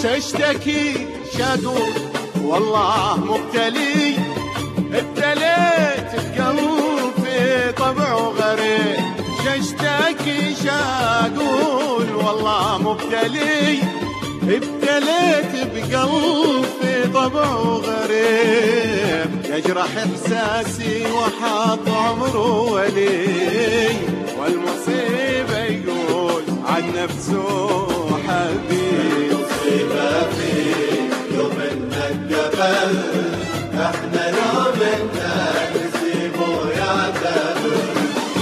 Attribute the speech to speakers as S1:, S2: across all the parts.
S1: اشتكي شاقول والله مبتلي، ابتليت بقلب في طبعه غريب. اشتكي شاقول والله مبتلي، ابتليت بقلب في طبعه غريب. يجرح احساسي وحاط عمره ولي، والمصيبه يقول عن نفسه حبيب.
S2: المصيبه فيك يوم انك قبل، احنا يوم انك نسيبه يعتبر.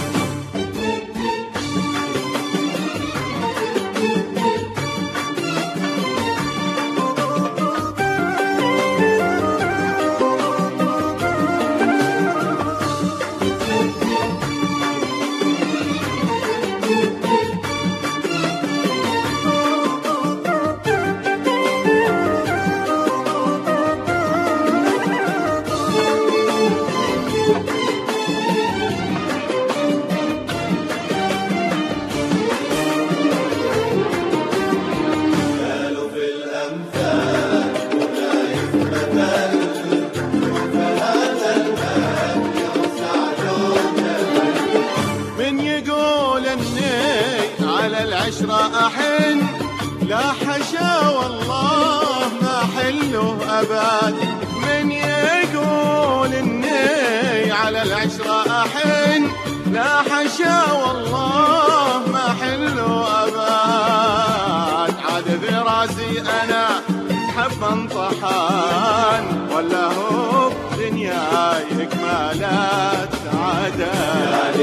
S1: العشرة أحن لا حشا والله ما حله أبد. من يقول إني على العشرة أحن لا حشا والله ما حله أبد. عاد في راسي أنا حب انطحان، ولا هو دنياي إكمالات عدد.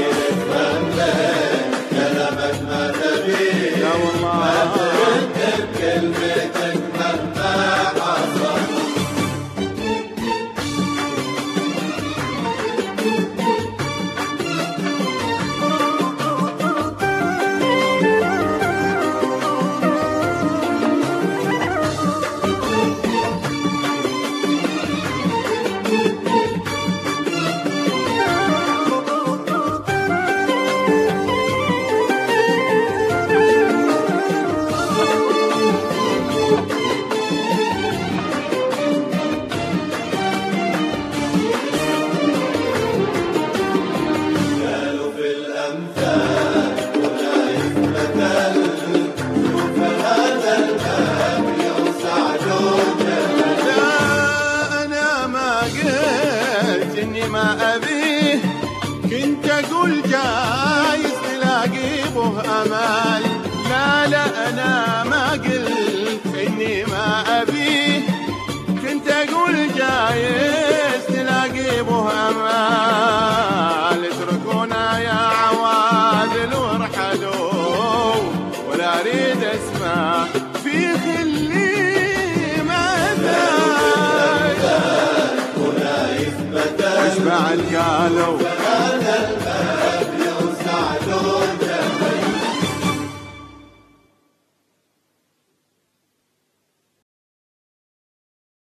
S2: كلامك ما تبي،
S1: لا والله
S2: ما ترد بكلمتك مهما حصل.
S1: ما أبيه كنت أقول جايز تلاقي به أمل. لا لا أنا ما قلت إني ما أبيه، كنت أقول جايز تلاقي به أمل. اتركونا يا عواذل وارحلوا، ولا أريد أسمع في خلي مثل واشبع القلب